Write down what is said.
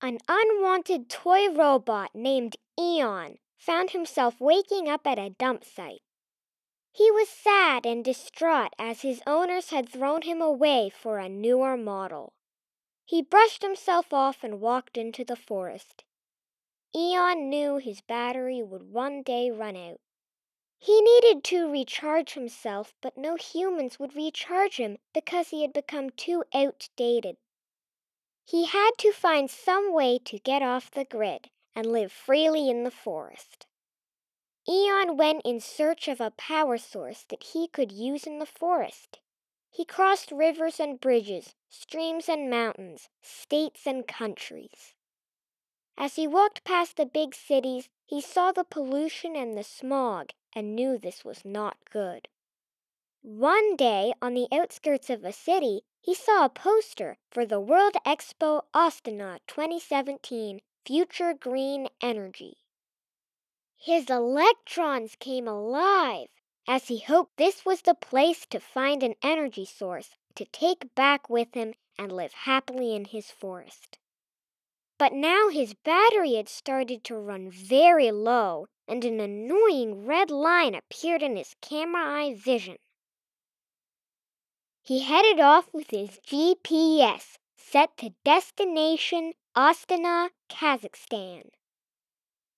An unwanted toy robot named Eon found himself waking up at a dump site. He was sad and distraught as his owners had thrown him away for a newer model. He brushed himself off and walked into the forest. Eon knew his battery would one day run out. He needed to recharge himself, but no humans would recharge him because he had become too outdated. He had to find some way to get off the grid and live freely in the forest. Eon went in search of a power source that he could use in the forest. He crossed rivers and bridges, streams and mountains, states and countries. As he walked past the big cities, he saw the pollution and the smog and knew this was not good. One day, on the outskirts of a city, he saw a poster for the World Expo Astana 2017 Future Green Energy. His electrons came alive as he hoped this was the place to find an energy source to take back with him and live happily in his forest. But now his battery had started to run very low, and an annoying red line appeared in his camera eye vision. He headed off with his GPS set to destination Astana, Kazakhstan.